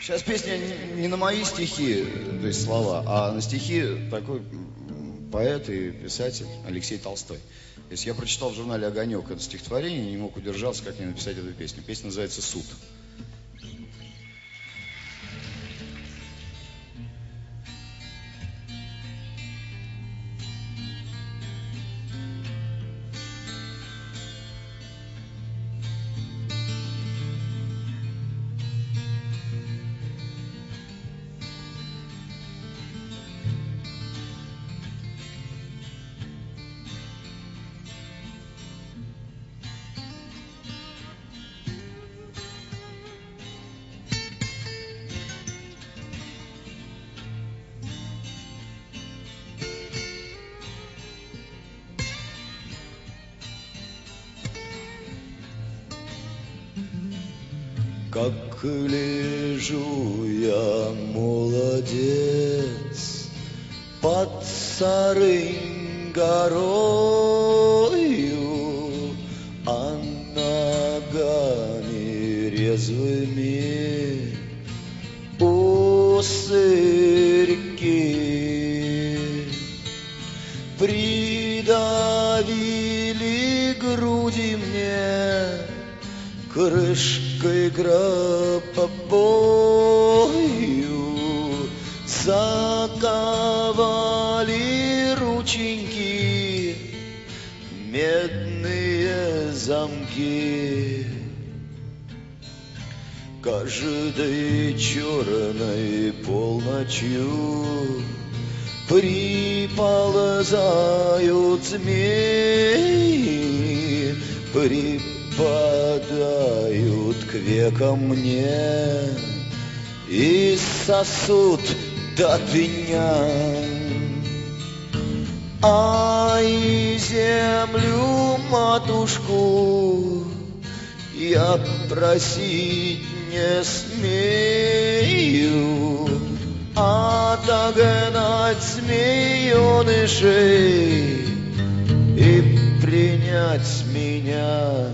Сейчас песня не на мои стихи, то есть слова, а на стихи такой поэт и писатель Алексей Толстой. То есть я прочитал в журнале «Огонек» это стихотворение и не мог удержаться, как мне написать эту песню. Песня называется «Суд». Как лежу я, молодец, под старой горою, а ногами резвыми осырки придавили груди мне крышкой гробовою, заковали рученьки медные замки. Каждой черной полночью приползают змеи, припадают к векам мне и сосут до дня. Ай, землю матушку я просить не смею, отогнать змеенышей и принять меня.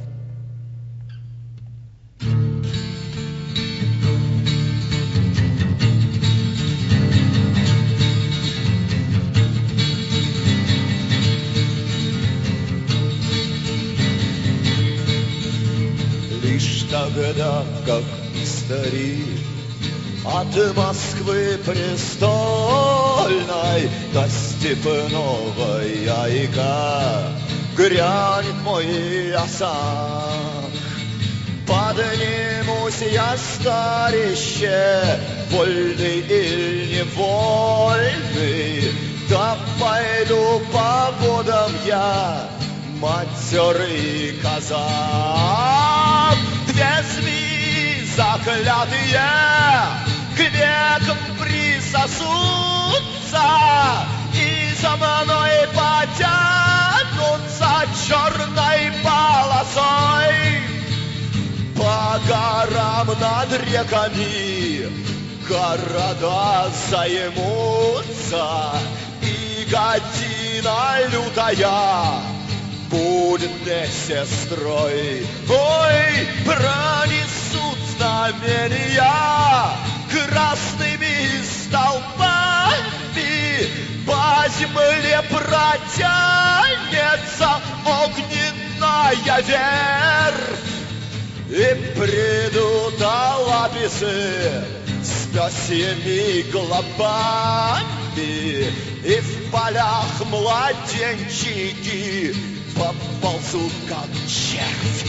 Лишь тогда, как старик от Москвы престольной до степного яйка грянет мой осак. Поднимусь я, старище, вольный или невольный, да пойду по водам я, матерый казак. Две змеи заклятые к векам присосутся и за мной потянутся черной полосой. По горам над реками города займутся, и година лютая будет мне сестрой. Ой, пронесут знамения красными столбами, по земле протянется огненная верфь, и придут лаписы с пёсьими глобами, и в полях младенчики поползут, как червь.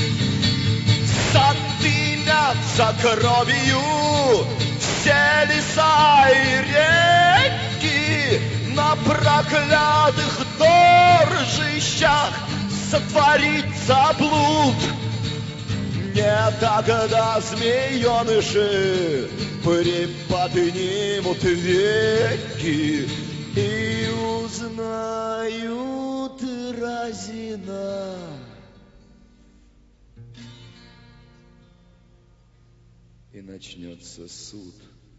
Задымятся кровью все леса и реки, на проклятых торжищах сотворится блуд. Не тогда змееныши приподнимут веки и узнают разина. И начнется суд.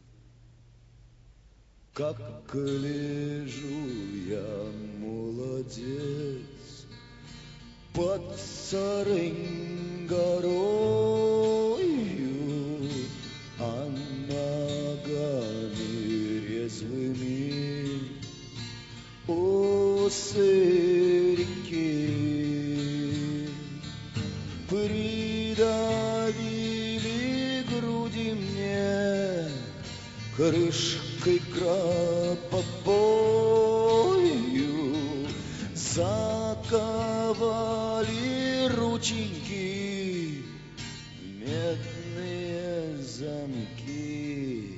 Как лежу я, молодец, под старой горою, а крышкой крапопою заковали рученьки в медные замки.